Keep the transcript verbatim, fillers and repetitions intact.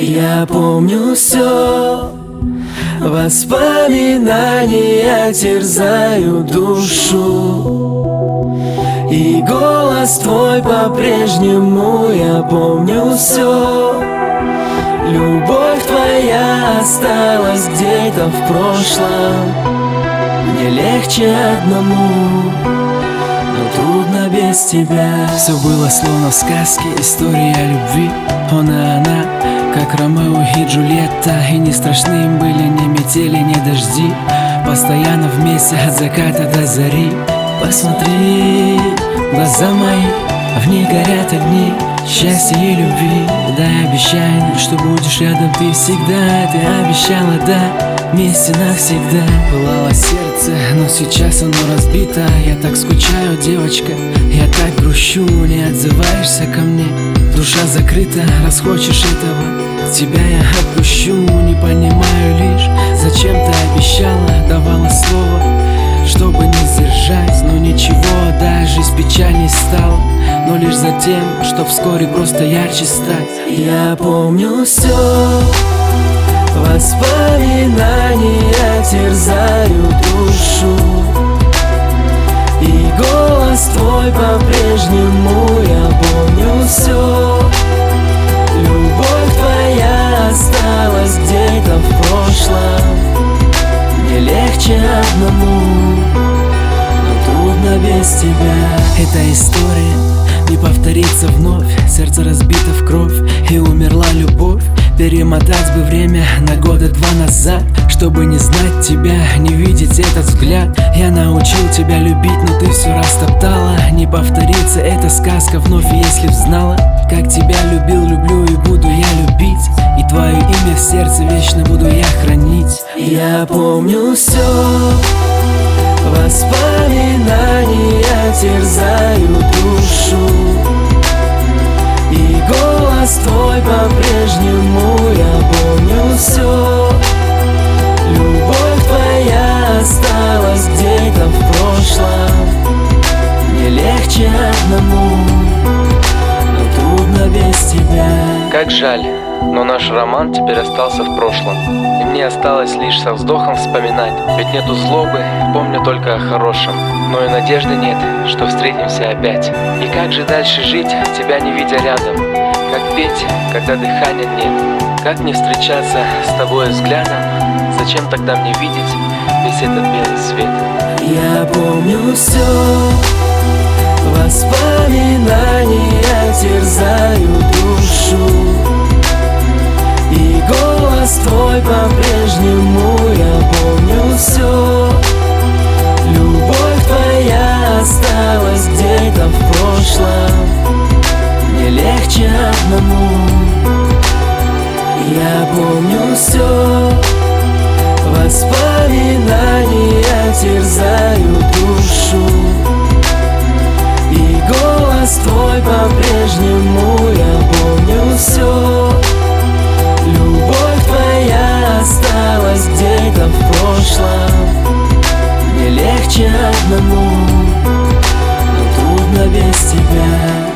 Я помню все, воспоминания терзают душу, и голос твой по-прежнему я помню все. Любовь твоя осталась где-то в прошлом. Мне легче одному, но трудно без тебя. Все было словно в сказке, история любви. Он и она, как Ромео и Джульетта. И не страшны им были ни метели, ни дожди. Постоянно вместе от заката до зари. Посмотри, глаза мои, в них горят огни счастья и любви. Дай обещание, что будешь рядом ты всегда. Ты обещала, да, вместе навсегда. Пылало сердце, но сейчас оно разбито. Я так скучаю, девочка, я так грущу. Не отзываешься ко мне, душа закрыта. Раз хочешь этого, тебя я отпущу. Не понимаю лишь, зачем ты обещала, давала слово, чтобы не сдержать. Но ничего, да, жизнь печальней стала, но лишь за тем, чтоб вскоре просто ярче стать. Я помню все, воспоминания терзают душу, и голос твой по-прежнему я помню все. Любовь твоя осталась где-то в прошлом. Мне легче одному, но трудно без тебя. Эта история не повторится вновь. Сердце разбито в кровь, и умерла любовь. Перемотать бы время на года два назад, чтобы не знать тебя, не видеть этот взгляд. Я научил тебя любить, но ты все растоптала. Не повторится эта сказка вновь, если б знала, как тебя любил, люблю и буду я любить. И твое имя в сердце вечно буду я хранить. Я помню все, воспоминания терзают душу, и голос твой по-прежнему я помню все. Любовь твоя осталась где-то в прошлом. Мне легче одному, но трудно без тебя. Как жаль, но наш роман теперь остался в прошлом, и мне осталось лишь со вздохом вспоминать. Ведь нету злобы, помню только о хорошем, но и надежды нет, что встретимся опять. И как же дальше жить, тебя не видя рядом? Как петь, когда дыхания нет? Как не встречаться с тобой взглядом? Зачем тогда мне видеть весь этот белый свет? Я помню все, воспоминания терзают душу, и голос твой по-прежнему я помню все. Любовь твоя осталась где-то в прошлом. Мне легче одному. Я помню все, воспоминания терзают душу, и голос твой по-прежнему я помню все. Любовь твоя осталась где-то в прошлом. Мне легче одному, но трудно без тебя.